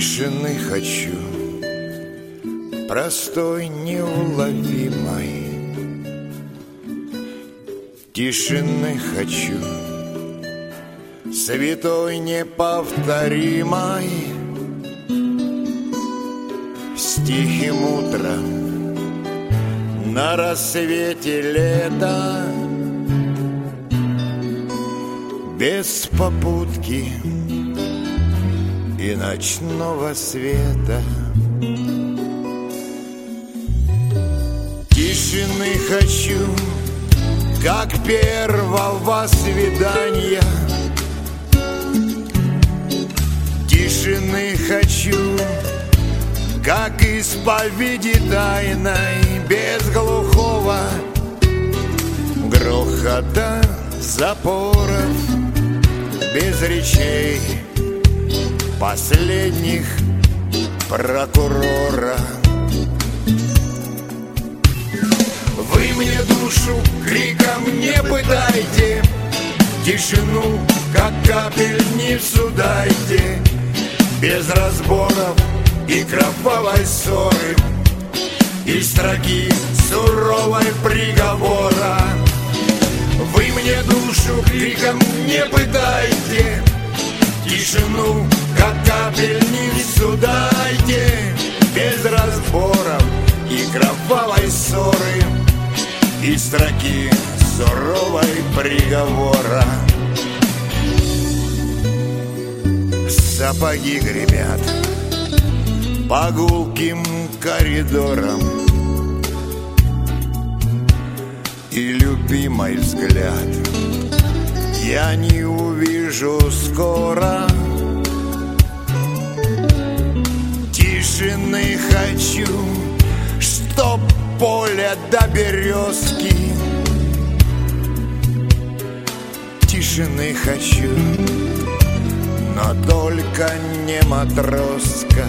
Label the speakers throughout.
Speaker 1: Тишины хочу, простой, неуловимой. Тишины хочу, святой, неповторимой. С тихим утром на рассвете лета, без попутки и ночного света. Тишины хочу, как первого свидания. Тишины хочу, как исповеди тайной, без глухого грохота запоров, без речей последних прокурора. Вы мне душу криком не пытайте, тишину, как капельницу дайте, без разборов и кровавой ссоры, и строки суровой приговора. Вы мне душу криком не пытайте, тишину, как капельницу дайте, без разборов и кровавой ссоры, и строки суровой приговора. Сапоги гремят по гулким коридорам, и любимый взгляд я не увижу скоро. Тишины хочу, чтоб поле до березки. Тишины хочу, но только не матроска.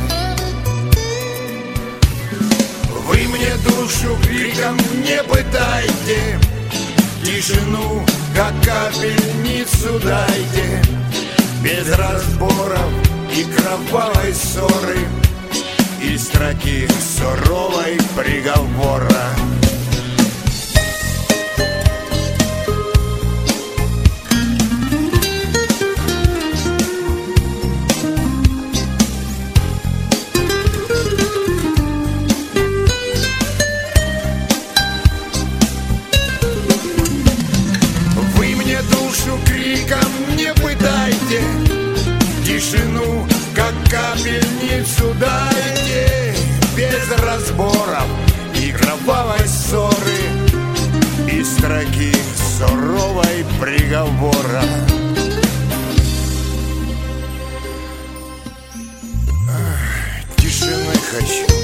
Speaker 1: Вы мне душу криком не пытайте, тишину, как капельницу дайте, без разборов и кровавой ссоры, и строки суровой приговора. Криком не пытайте, тишину, как капельницу дайте, без разборов и кровавой ссоры, и строки суровой приговора. Тишины хочу.